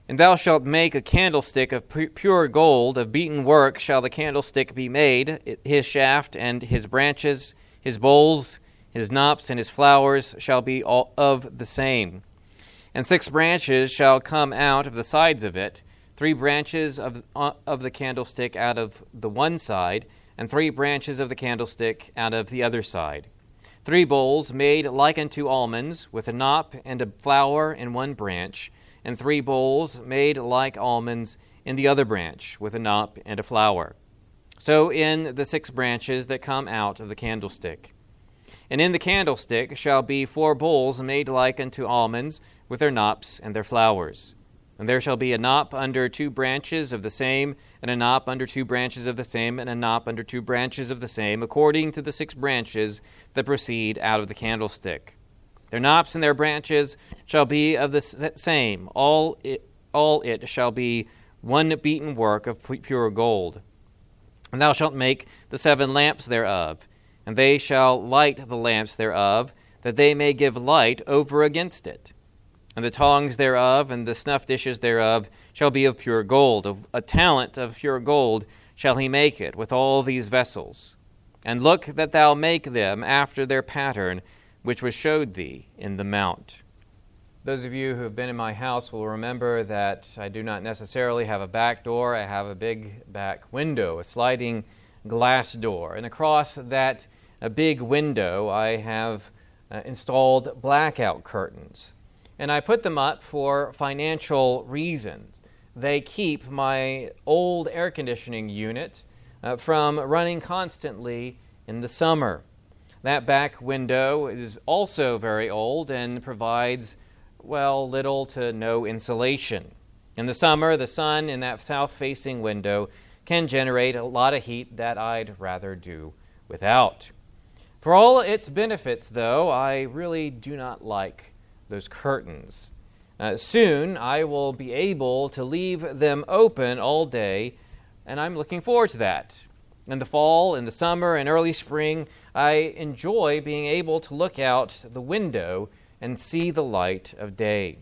And thou shalt make a candlestick of pure gold, of beaten work shall the candlestick be made, his shaft and his branches, his bowls, his knops, and his flowers shall be all of the same. And 6 branches shall come out of the sides of it, 3 branches of the candlestick out of the one side, and 3 branches of the candlestick out of the other side. 3 bowls made like unto almonds, with a knop and a flower in one branch, and 3 bowls made like almonds in the other branch, with a knop and a flower. So in the 6 branches that come out of the candlestick. And in the candlestick shall be 4 bowls made like unto almonds, with their knops and their flowers. And there shall be a knop under 2 branches of the same, and a knop under 2 branches of the same, and a knop under 2 branches of the same, according to the 6 branches that proceed out of the candlestick. Their knops and their branches shall be of the same. All it shall be one beaten work of pure gold. And thou shalt make the 7 lamps thereof, and they shall light the lamps thereof, that they may give light over against it. And the tongs thereof and the snuff dishes thereof shall be of pure gold. Of a talent of pure gold shall he make it, with all these vessels. And look that thou make them after their pattern, which was showed thee in the mount. Those of you who have been in my house will remember that I do not necessarily have a back door. I have a big back window, a sliding glass door. And across that big window, I have installed blackout curtains. And I put them up for financial reasons. They keep my old air conditioning unit from running constantly in the summer. That back window is also very old and provides, little to no insulation. In the summer, the sun in that south-facing window can generate a lot of heat that I'd rather do without. For all its benefits, though, I really do not like those curtains. Soon, I will be able to leave them open all day, and I'm looking forward to that. In the fall, in the summer, and early spring, I enjoy being able to look out the window and see the light of day.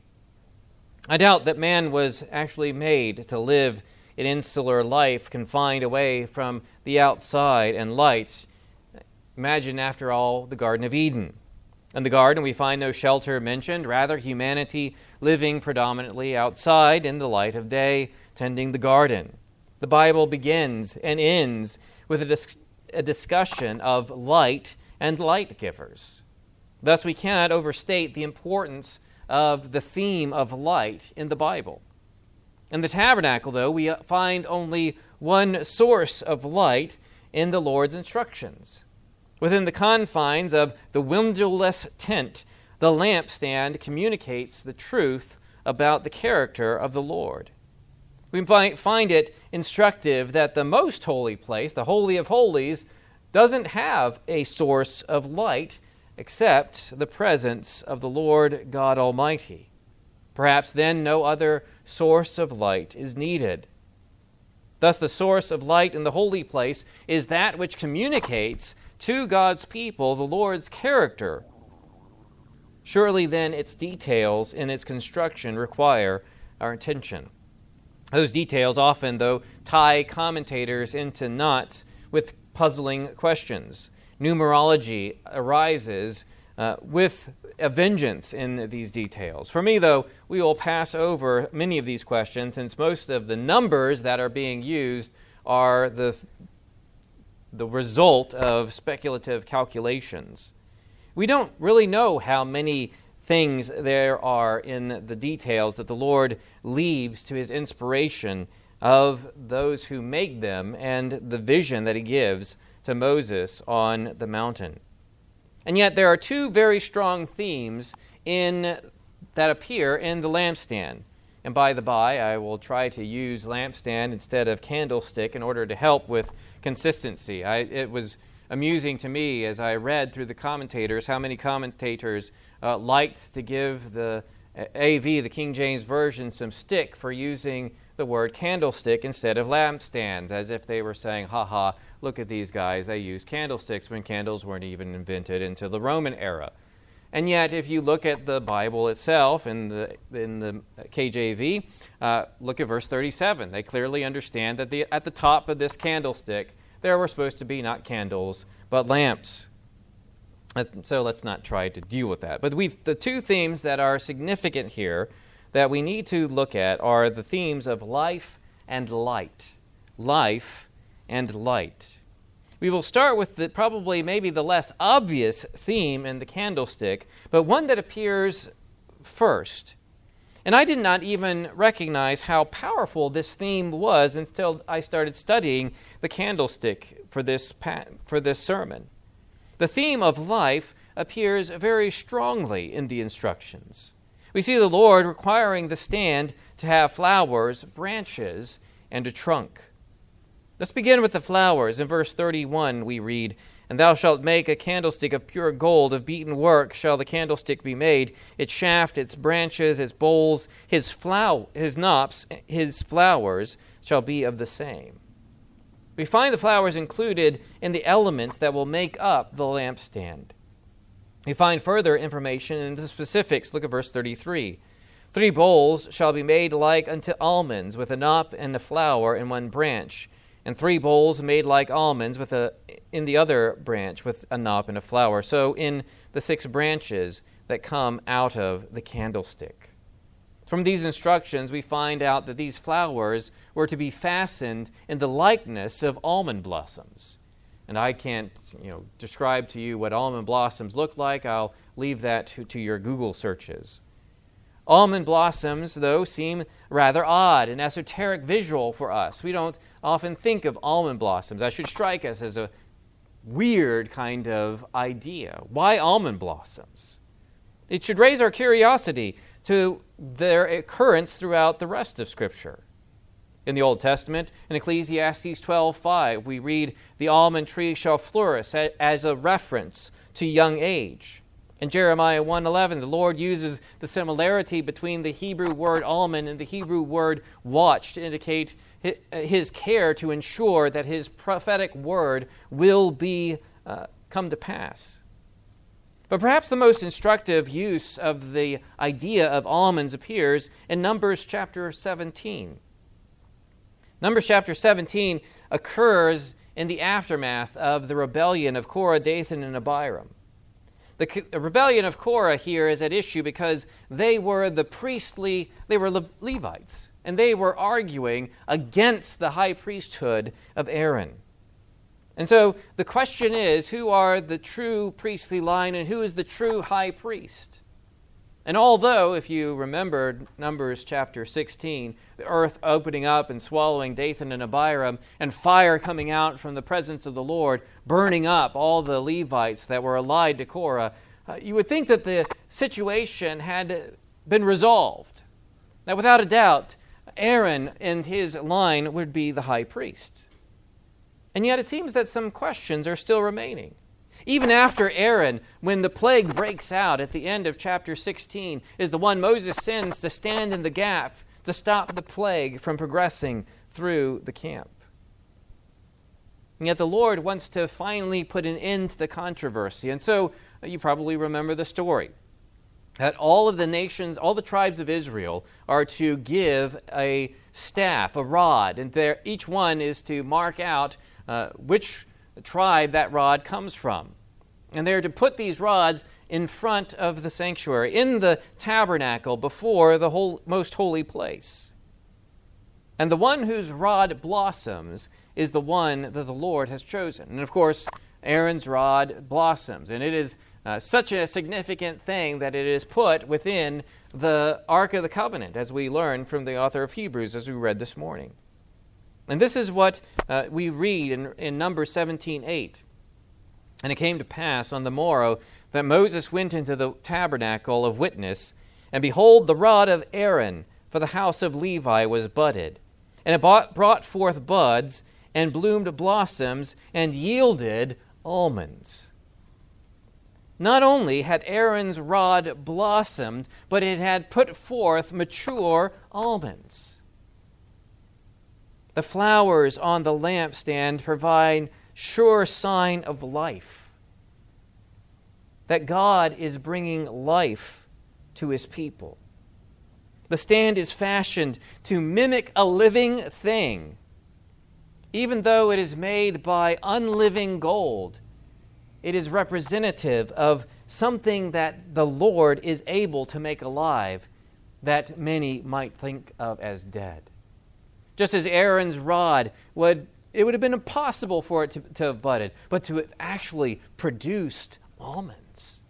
I doubt that man was actually made to live an insular life confined away from the outside and light. Imagine, after all, the Garden of Eden. In the garden, we find no shelter mentioned, rather humanity living predominantly outside in the light of day, tending the garden. The Bible begins and ends with a discussion of light and light givers. Thus, we cannot overstate the importance of the theme of light in the Bible. In the tabernacle, though, we find only one source of light in the Lord's instructions. Within the confines of the windowless tent, the lampstand communicates the truth about the character of the Lord. We find it instructive that the most holy place, the Holy of Holies, doesn't have a source of light except the presence of the Lord God Almighty. Perhaps then no other source of light is needed. Thus the source of light in the holy place is that which communicates to God's people the Lord's character. Surely then its details in its construction require our attention. Those details often, though, tie commentators into knots with puzzling questions. Numerology arises with a vengeance in these details. For me, though, we will pass over many of these questions, since most of the numbers that are being used are the result of speculative calculations. We don't really know how many things there are in the details that the Lord leaves to his inspiration of those who make them and the vision that he gives to Moses on the mountain. And yet there are 2 very strong themes that appear in the lampstand. And by the by, I will try to use lampstand instead of candlestick in order to help with consistency. It was amusing to me as I read through the commentators how many commentators liked to give the AV, the King James Version, some stick for using the word candlestick instead of lampstands, as if they were saying, ha, look at these guys, they use candlesticks when candles weren't even invented into the Roman era. And yet, if you look at the Bible itself in the KJV, look at verse 37. They clearly understand that at the top of this candlestick, there were supposed to be not candles, but lamps. So let's not try to deal with that. But the two themes that are significant here that we need to look at are the themes of life and light. Life and light. We will start with probably maybe the less obvious theme in the candlestick, but one that appears first. And I did not even recognize how powerful this theme was until I started studying the candlestick for this sermon. The theme of life appears very strongly in the instructions. We see the Lord requiring the stand to have flowers, branches, and a trunk. Let's begin with the flowers. In verse 31 we read, "And thou shalt make a candlestick of pure gold, of beaten work shall the candlestick be made, its shaft, its branches, its bowls, his knops, his flowers shall be of the same." We find the flowers included in the elements that will make up the lampstand. We find further information in the specifics. Look at verse 33. 3 bowls shall be made like unto almonds, with a knop and a flower in one branch, and 3 bowls made like almonds in the other branch with a knop and a flower. So in the 6 branches that come out of the candlestick. From these instructions, we find out that these flowers were to be fastened in the likeness of almond blossoms. And I can't, describe to you what almond blossoms look like. I'll leave that to your Google searches. Almond blossoms, though, seem rather odd and esoteric visual for us. We don't often think of almond blossoms. That should strike us as a weird kind of idea. Why almond blossoms? It should raise our curiosity to their occurrence throughout the rest of Scripture. In the Old Testament, in Ecclesiastes 12:5, we read, "The almond tree shall flourish," as a reference to young age. In Jeremiah 1:11, the Lord uses the similarity between the Hebrew word almond and the Hebrew word watch to indicate his care to ensure that his prophetic word will be come to pass. But perhaps the most instructive use of the idea of almonds appears in Numbers chapter 17. Numbers chapter 17 occurs in the aftermath of the rebellion of Korah, Dathan, and Abiram. The rebellion of Korah here is at issue because they were Levites, and they were arguing against the high priesthood of Aaron. And so the question is, who are the true priestly line and who is the true high priest? And although, if you remember Numbers chapter 16, the earth opening up and swallowing Dathan and Abiram, and fire coming out from the presence of the Lord, burning up all the Levites that were allied to Korah, you would think that the situation had been resolved. Now, without a doubt, Aaron and his line would be the high priest. And yet it seems that some questions are still remaining. Even after Aaron, when the plague breaks out at the end of chapter 16, is the one Moses sends to stand in the gap to stop the plague from progressing through the camp. And yet the Lord wants to finally put an end to the controversy. And so you probably remember the story, that all of the nations, all the tribes of Israel are to give a staff, a rod, and each one is to mark out which tribe that rod comes from. And they're to put these rods in front of the sanctuary, in the tabernacle, before the most holy place. And the one whose rod blossoms is the one that the Lord has chosen. And of course, Aaron's rod blossoms. And it is such a significant thing that it is put within the Ark of the Covenant, as we learn from the author of Hebrews, as we read this morning. And this is what we read in Numbers 17:8. "And it came to pass on the morrow that Moses went into the tabernacle of witness, and behold, the rod of Aaron for the house of Levi was budded. And it brought forth buds, and bloomed blossoms, and yielded almonds." Not only had Aaron's rod blossomed, but it had put forth mature almonds. The flowers on the lampstand provide sure sign of life. that God is bringing life to his people. The stand is fashioned to mimic a living thing. Even though it is made by unliving gold, it is representative of something that the Lord is able to make alive that many might think of as dead. Just as Aaron's rod it would have been impossible for it to have budded, but to have actually produced almonds.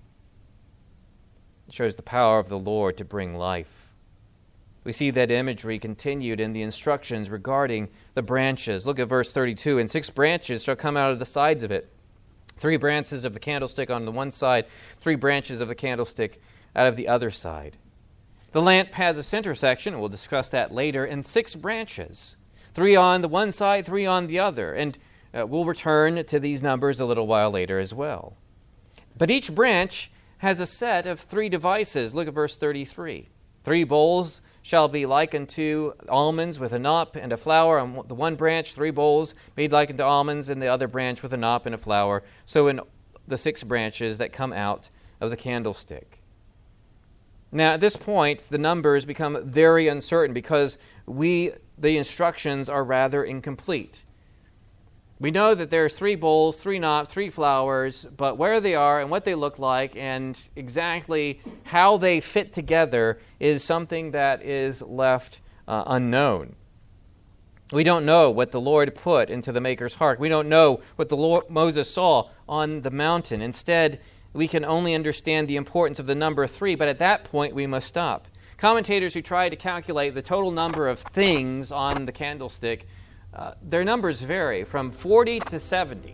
It shows the power of the Lord to bring life. We see that imagery continued in the instructions regarding the branches. Look at verse 32. "And 6 branches shall come out of the sides of it. 3 branches of the candlestick on the one side, 3 branches of the candlestick out of the other side." The lamp has a center section, and we'll discuss that later, and 6 branches. 3 on the one side, 3 on the other. And we'll return to these numbers a little while later as well. But each branch has a set of 3 devices. Look at verse 33. 3 bowls shall be like unto almonds with a knop and a flower on the one branch, 3 bowls made like unto almonds in the other branch with a knop and a flower. So in the 6 branches that come out of the candlestick. Now, at this point, the numbers become very uncertain because the instructions are rather incomplete. We know that there's 3 bowls, 3 knops, 3 flowers, but where they are and what they look like and exactly how they fit together is something that is left unknown. We don't know what the Lord put into the maker's heart. We don't know what Moses saw on the mountain. Instead, we can only understand the importance of the number 3, but at that point we must stop. Commentators who try to calculate the total number of things on the candlestick, their numbers vary from 40 to 70.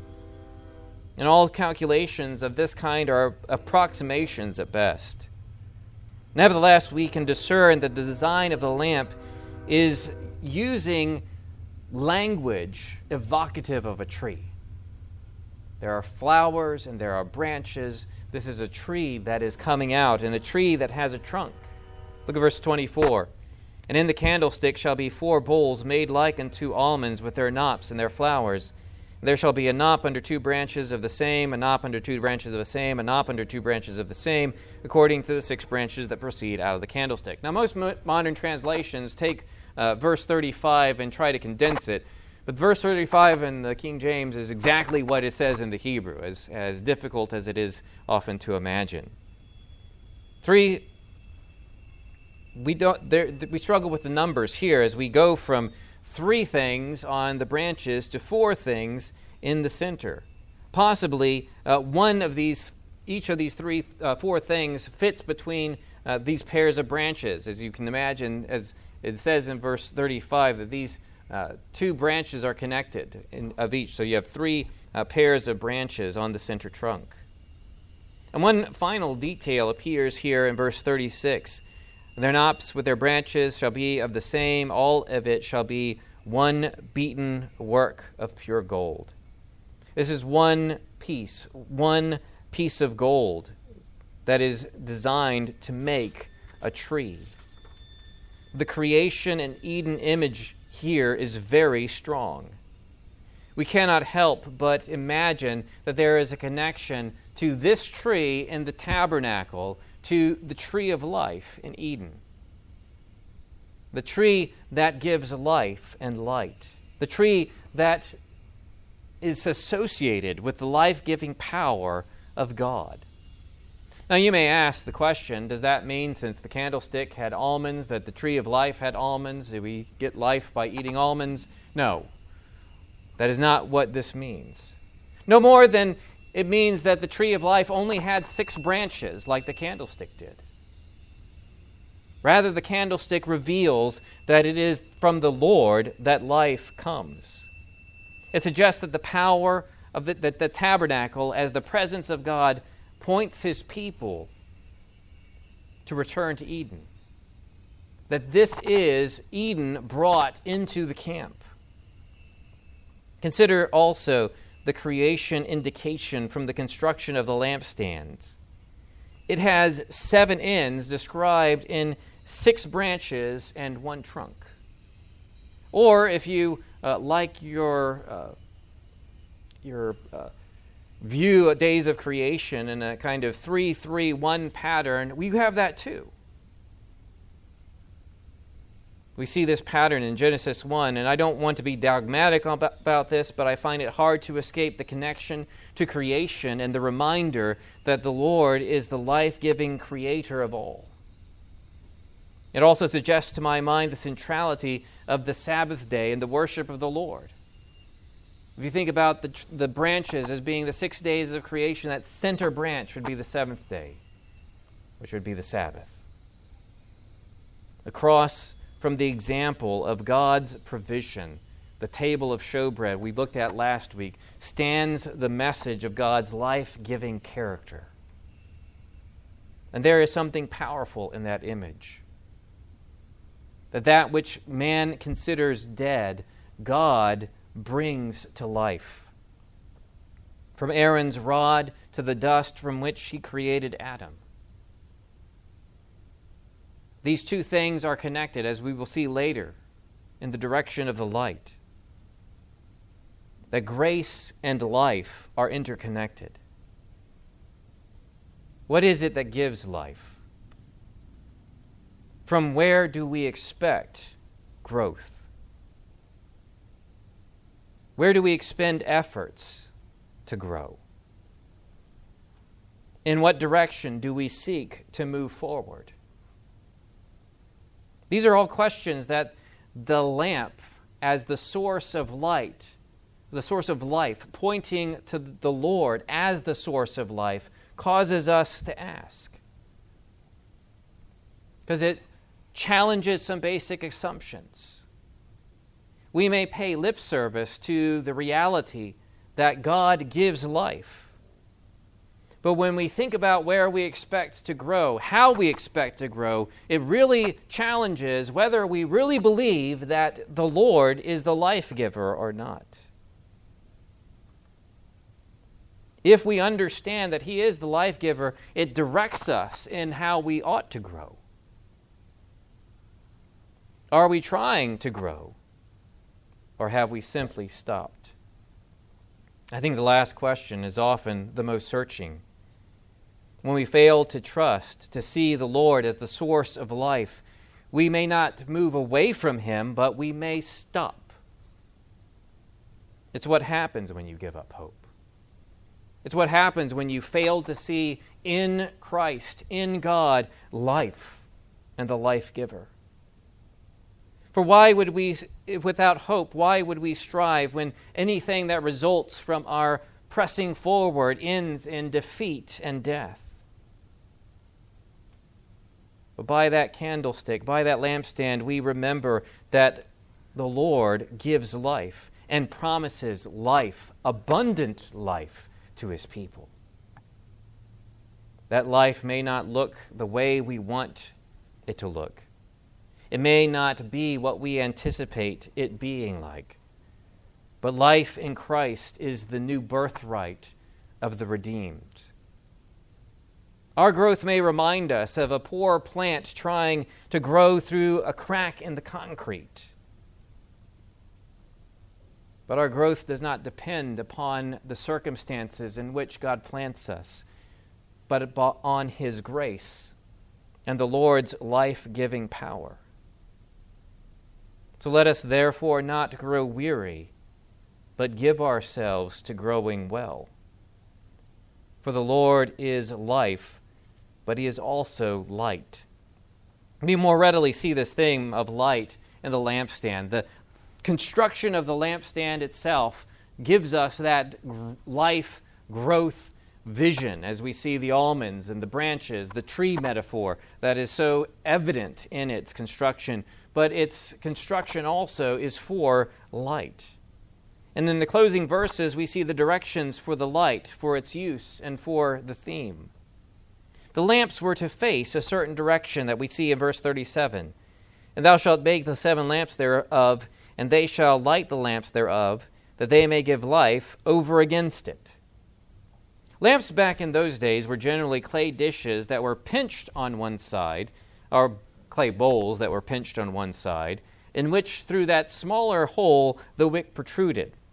And all calculations of this kind are approximations at best. Nevertheless, we can discern that the design of the lamp is using language evocative of a tree. There are flowers and there are branches. This is a tree that is coming out and a tree that has a trunk. Look at verse 24. "And in the candlestick shall be 4 bowls made like unto almonds with their knops and their flowers. And there shall be a knop under 2 branches of the same, a knop under 2 branches of the same, a knop under 2 branches of the same, according to the 6 branches that proceed out of the candlestick." Now, most modern translations take verse 35 and try to condense it. But verse 35 in the King James is exactly what it says in the Hebrew, as difficult as it is often to imagine. 3, we struggle with the numbers here as we go from 3 things on the branches to 4 things in the center. Possibly each of these 4 things fits between these pairs of branches. As you can imagine, as it says in verse 35, that these 2 branches are connected of each. So you have 3 pairs of branches on the center trunk. And one final detail appears here in verse 36. "Their knops with their branches shall be of the same, all of it shall be one beaten work of pure gold." This is one piece of gold that is designed to make a tree. The creation and Eden image here is very strong. We cannot help but imagine that there is a connection to this tree in the tabernacle to the tree of life in Eden. The tree that gives life and light. The tree that is associated with the life-giving power of God. Now you may ask the question, does that mean since the candlestick had almonds that the tree of life had almonds? Do we get life by eating almonds? No. That is not what this means. No more than it means that the tree of life only had 6 branches like the candlestick did. Rather, the candlestick reveals that it is from the Lord that life comes. It suggests that the power of the tabernacle as the presence of God points his people to return to Eden. That this is Eden brought into the camp. Consider also the creation indication from the construction of the lampstands. It has 7 ends described in 6 branches and 1 trunk. Or if you like your view days of creation in a kind of 3-3-1 pattern, we have that too. We see this pattern in Genesis 1, and I don't want to be dogmatic about this, but I find it hard to escape the connection to creation and the reminder that the Lord is the life-giving creator of all. It also suggests to my mind the centrality of the Sabbath day and the worship of the Lord. If you think about the branches as being the 6 days of creation, that center branch would be the seventh day, which would be the Sabbath. Across from the example of God's provision, the table of showbread we looked at last week, stands the message of God's life-giving character. And there is something powerful in that image. That which man considers dead, God brings to life. From Aaron's rod to the dust from which he created Adam. These two things are connected, as we will see later, in the direction of the light. That grace and life are interconnected. What is it that gives life? From where do we expect growth? Where do we expend efforts to grow? In what direction do we seek to move forward? These are all questions that the lamp, as the source of light, the source of life, pointing to the Lord as the source of life, causes us to ask. Because it challenges some basic assumptions. We may pay lip service to the reality that God gives life. But when we think about where we expect to grow, how we expect to grow, it really challenges whether we really believe that the Lord is the life giver or not. If we understand that He is the life giver, it directs us in how we ought to grow. Are we trying to grow? Or have we simply stopped? I think the last question is often the most searching. When we fail to trust, to see the Lord as the source of life, we may not move away from Him, but we may stop. It's what happens when you give up hope. It's what happens when you fail to see in Christ, in God, life and the life giver. For why would we, without hope, why would we strive when anything that results from our pressing forward ends in defeat and death? But by that candlestick, by that lampstand, we remember that the Lord gives life and promises life, abundant life, to His people. That life may not look the way we want it to look. It may not be what we anticipate it being like. But life in Christ is the new birthright of the redeemed. Our growth may remind us of a poor plant trying to grow through a crack in the concrete. But our growth does not depend upon the circumstances in which God plants us, but on His grace and the Lord's life-giving power. So let us therefore not grow weary, but give ourselves to growing well. For the Lord is life, but He is also light. We more readily see this theme of light in the lampstand. The construction of the lampstand itself gives us that life growth vision as we see the almonds and the branches, the tree metaphor that is so evident in its construction. But its construction also is for light. And in the closing verses, we see the directions for the light, for its use, and for the theme. The lamps were to face a certain direction that we see in verse 37. And thou shalt make the 7 lamps thereof, and they shall light the lamps thereof, that they may give life over against it. Lamps back in those days were generally clay dishes that were pinched on one side, or clay bowls that were pinched on one side, in which through that smaller hole the wick protruded.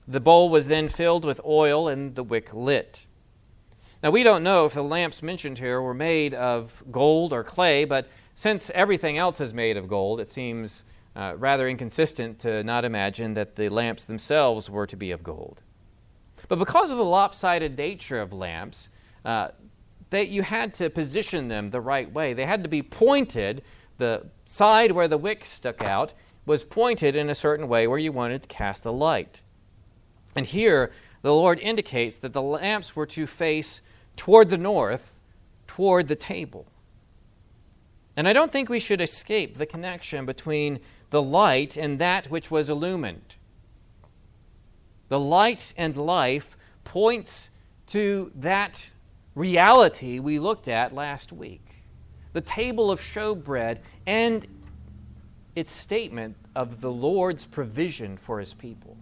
The bowl was then filled with oil and the wick lit. Now, we don't know if the lamps mentioned here were made of gold or clay, but since everything else is made of gold, it seems rather inconsistent to not imagine that the lamps themselves were to be of gold. But because of the lopsided nature of lamps, you had to position them the right way. They had to be pointed. The side where the wick stuck out was pointed in a certain way where you wanted to cast the light. And here, the Lord indicates that the lamps were to face toward the north, toward the table. And I don't think we should escape the connection between the light and that which was illumined. The light and life points to that reality we looked at last week. The table of showbread and its statement of the Lord's provision for his people.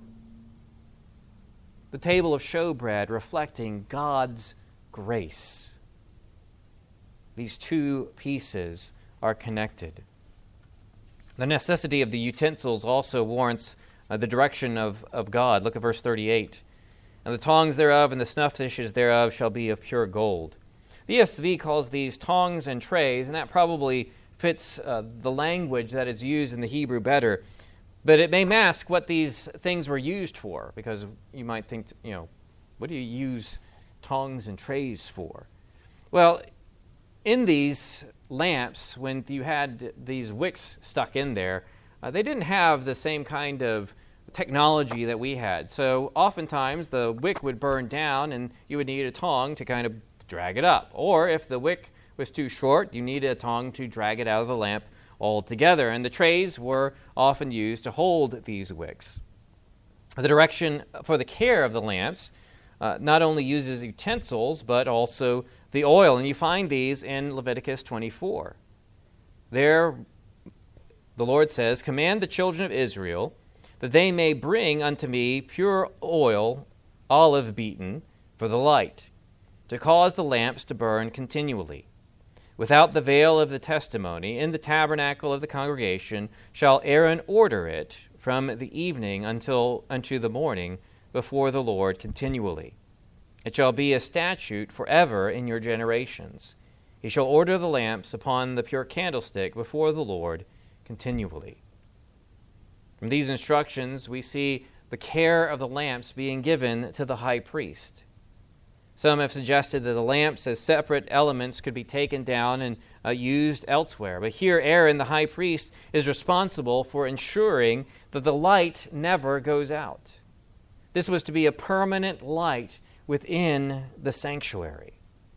The table of showbread reflecting God's grace. These two pieces are connected. The necessity of the utensils also warrants the direction of God. Look at verse 38. And the tongs thereof and the snuff dishes thereof shall be of pure gold. The ESV calls these tongs and trays, and that probably fits the language that is used in the Hebrew better. But it may mask what these things were used for, because you might think, what do you use tongs and trays for? Well, in these lamps, when you had these wicks stuck in there, they didn't have the same kind of technology that we had. So oftentimes the wick would burn down and you would need a tong to kind of drag it up. Or if the wick was too short, you needed a tong to drag it out of the lamp altogether. And the trays were often used to hold these wicks. The direction for the care of the lamps not only uses utensils, but also the oil. And you find these in Leviticus 24. There, the Lord says, "Command the children of Israel that they may bring unto me pure oil, olive beaten, for the light, to cause the lamps to burn continually. Without the veil of the testimony, in the tabernacle of the congregation, shall Aaron order it from the evening unto the morning before the Lord continually. It shall be a statute forever in your generations. He shall order the lamps upon the pure candlestick before the Lord continually." From these instructions, we see the care of the lamps being given to the high priest. Some have suggested that the lamps as separate elements could be taken down and used elsewhere. But here, Aaron, the high priest, is responsible for ensuring that the light never goes out. This was to be a permanent light within the sanctuary.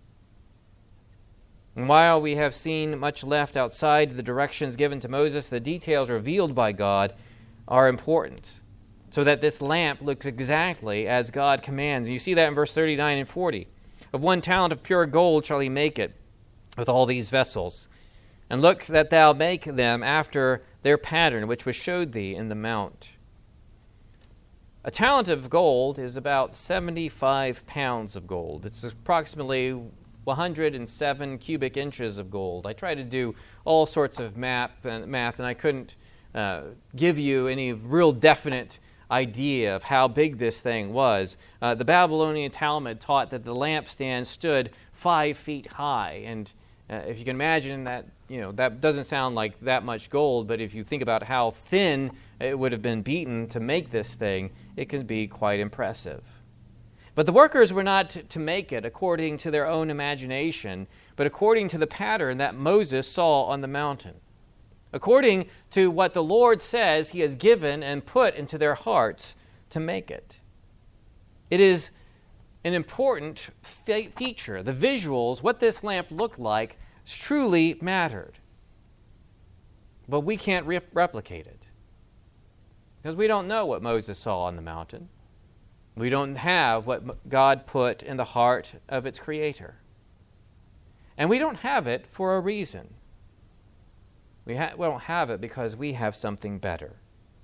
And while we have seen much left outside the directions given to Moses, the details revealed by God are important, so that this lamp looks exactly as God commands. And you see that in verse 39 and 40. "Of 1 talent of pure gold shall he make it with all these vessels. And look that thou make them after their pattern, which was showed thee in the mount." A talent of gold is about 75 pounds of gold. It's approximately 107 cubic inches of gold. I tried to do all sorts of math, and I couldn't give you any real definite idea of how big this thing was. The Babylonian Talmud taught that the lampstand stood 5 feet high, and if you can imagine that, that doesn't sound like that much gold, but if you think about how thin it would have been beaten to make this thing, it can be quite impressive. But the workers were not to make it according to their own imagination, but according to the pattern that Moses saw on the mountain. According to what the Lord says he has given and put into their hearts to make it. It is an important feature. The visuals, what this lamp looked like, truly mattered. But we can't replicate it, because we don't know what Moses saw on the mountain. We don't have what God put in the heart of its creator. And we don't have it for a reason. We don't have it because we have something better.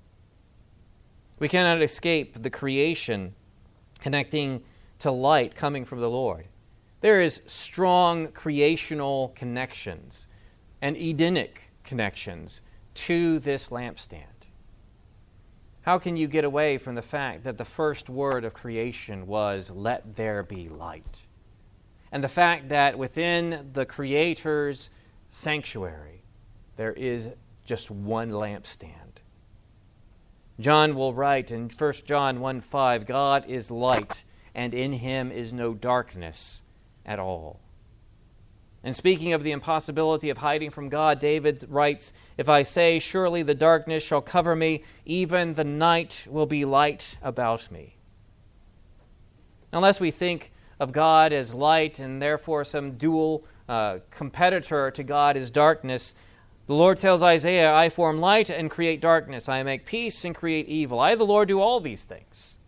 We cannot escape the creation connecting to light coming from the Lord. There is strong creational connections and Edenic connections to this lampstand. How can you get away from the fact that the first word of creation was, "Let there be light"? And the fact that within the Creator's sanctuary, there is just one lampstand. John will write in 1 John 1:5, God is light, and in him is no darkness at all. And speaking of the impossibility of hiding from God, David writes, if I say, surely the darkness shall cover me, even the night will be light about me. Unless we think of God as light and therefore some dual competitor to God is darkness, the Lord tells Isaiah, I form light and create darkness. I make peace and create evil. I, the Lord, do all these things.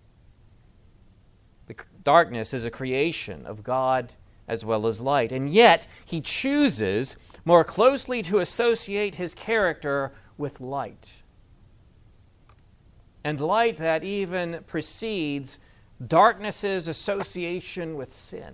The darkness is a creation of God as well as light. And yet, he chooses more closely to associate his character with light. And light that even precedes darkness's association with sin.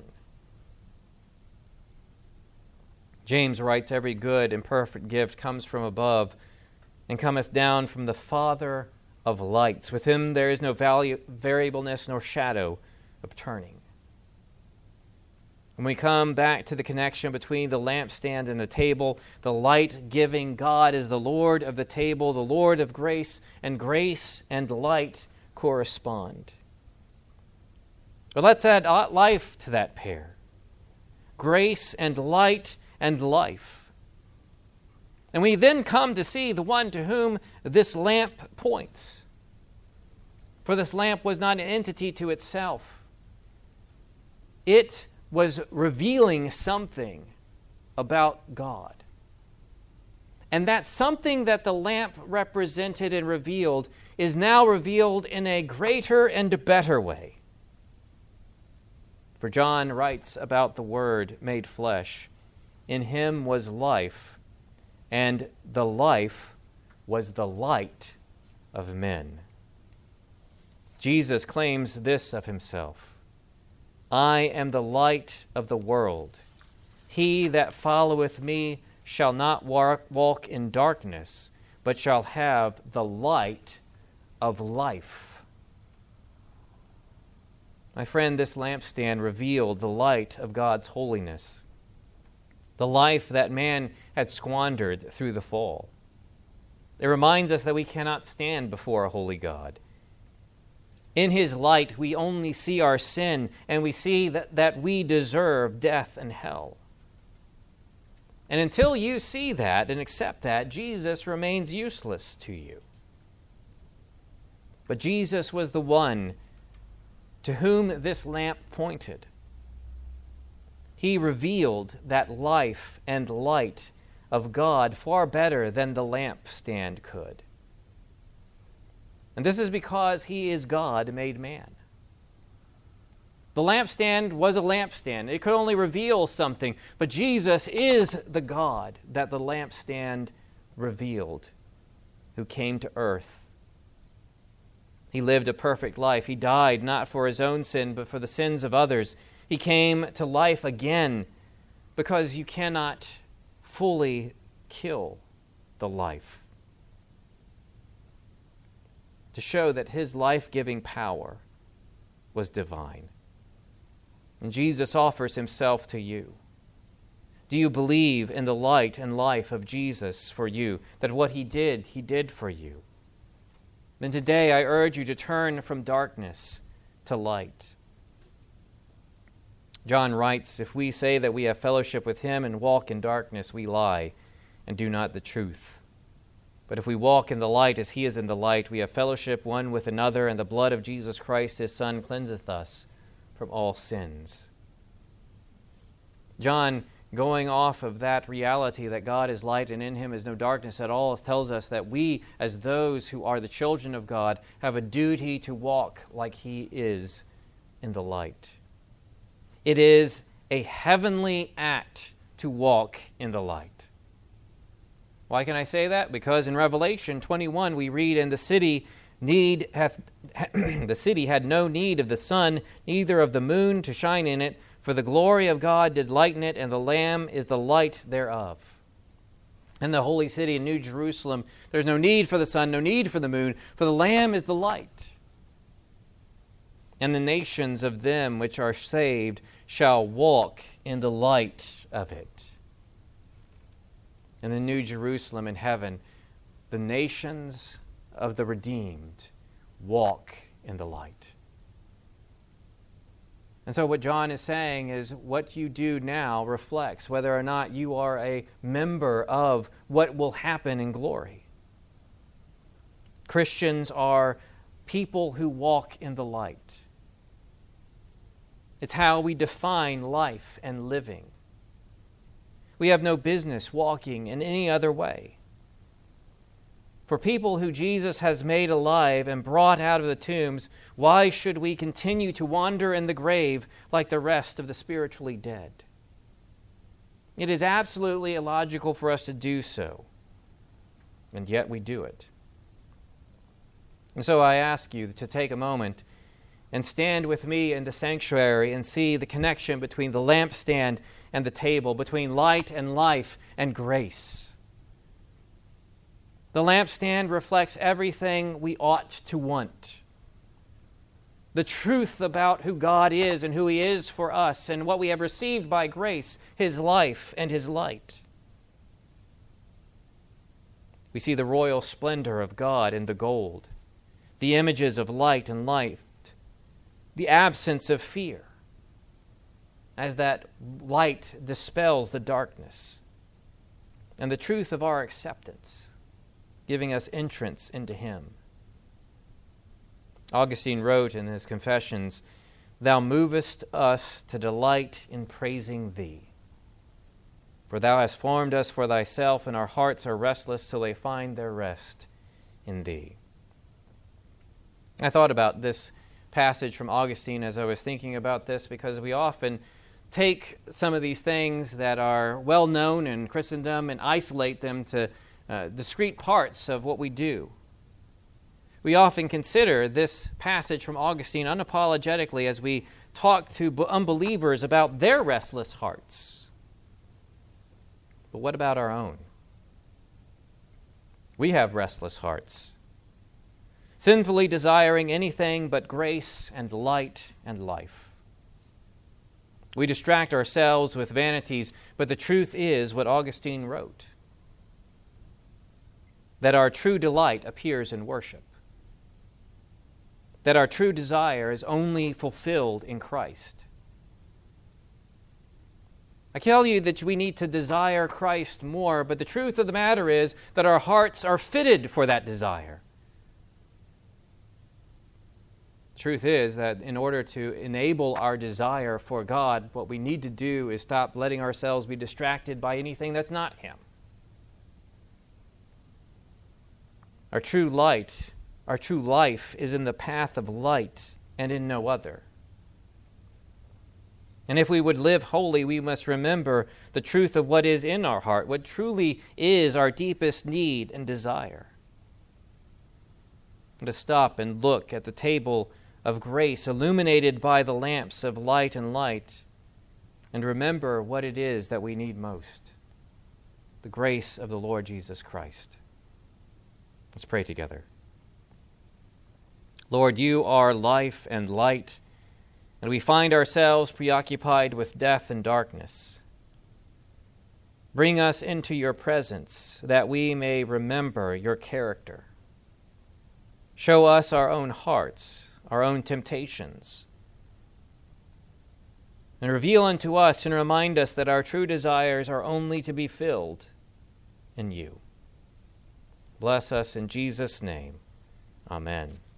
James writes, every good and perfect gift comes from above and cometh down from the Father of lights. With him there is no variableness nor shadow of turning. When we come back to the connection between the lampstand and the table, the light-giving God is the Lord of the table, the Lord of grace and light correspond. But let's add life to that pair. Grace and light and life. And we then come to see the one to whom this lamp points. For this lamp was not an entity to itself. It was revealing something about God. And that something that the lamp represented and revealed is now revealed in a greater and better way. For John writes about the Word made flesh. In him was life, and the life was the light of men. Jesus claims this of himself. I am the light of the world. He that followeth me shall not walk in darkness, but shall have the light of life. My friend, this lampstand revealed the light of God's holiness, the life that man had squandered through the fall. It reminds us that we cannot stand before a holy God. In his light, we only see our sin, and we see that we deserve death and hell. And until you see that and accept that, Jesus remains useless to you. But Jesus was the one to whom this lamp pointed. He revealed that life and light of God far better than the lampstand could. And this is because he is God made man. The lampstand was a lampstand. It could only reveal something, but Jesus is the God that the lampstand revealed, who came to earth. He lived a perfect life. He died not for his own sin, but for the sins of others. He came to life again because you cannot fully kill the life. To show that his life-giving power was divine. And Jesus offers himself to you. Do you believe in the light and life of Jesus for you, that what he did for you? Then today I urge you to turn from darkness to light. John writes, if we say that we have fellowship with him and walk in darkness, we lie and do not the truth. But if we walk in the light as he is in the light, we have fellowship one with another, and the blood of Jesus Christ, his Son, cleanseth us from all sins. John, going off of that reality that God is light and in him is no darkness at all, tells us that we, as those who are the children of God, have a duty to walk like he is in the light. It is a heavenly act to walk in the light. Why can I say that? Because in Revelation 21 we read, and the city had no need of the sun, neither of the moon to shine in it, for the glory of God did lighten it, and the Lamb is the light thereof. In the holy city in New Jerusalem, there's no need for the sun, no need for the moon, for the Lamb is the light. And the nations of them which are saved shall walk in the light of it. In the New Jerusalem in heaven, the nations of the redeemed walk in the light. And so what John is saying is what you do now reflects whether or not you are a member of what will happen in glory. Christians are people who walk in the light. It's how we define life and living. We have no business walking in any other way. For people who Jesus has made alive and brought out of the tombs, why should we continue to wander in the grave like the rest of the spiritually dead? It is absolutely illogical for us to do so, and yet we do it. And so I ask you to take a moment and stand with me in the sanctuary and see the connection between the lampstand and the table, between light and life and grace. The lampstand reflects everything we ought to want. The truth about who God is and who He is for us and what we have received by grace, His life and His light. We see the royal splendor of God in the gold, the images of light and light, the absence of fear, as that light dispels the darkness, and the truth of our acceptance, giving us entrance into Him. Augustine wrote in his Confessions, "Thou movest us to delight in praising Thee. For Thou hast formed us for Thyself, and our hearts are restless till they find their rest in Thee." I thought about this passage from Augustine as I was thinking about this, because we often take some of these things that are well known in Christendom and isolate them to discrete parts of what we do. We often consider this passage from Augustine unapologetically as we talk to unbelievers about their restless hearts. But what about our own? We have restless hearts, sinfully desiring anything but grace and light and life. We distract ourselves with vanities, but the truth is what Augustine wrote, that our true delight appears in worship, that our true desire is only fulfilled in Christ. I tell you that we need to desire Christ more, but the truth of the matter is that our hearts are fitted for that desire. The truth is that in order to enable our desire for God, what we need to do is stop letting ourselves be distracted by anything that's not Him. Our true light, our true life is in the path of light and in no other. And if we would live holy, we must remember the truth of what is in our heart, what truly is our deepest need and desire. And to stop and look at the table of grace illuminated by the lamps of light and light, and remember what it is that we need most, the grace of the Lord Jesus Christ. Let's pray together. Lord, You are life and light, and we find ourselves preoccupied with death and darkness. Bring us into Your presence that we may remember Your character. Show us our own hearts, our own temptations, and reveal unto us and remind us that our true desires are only to be filled in You. Bless us in Jesus' name. Amen.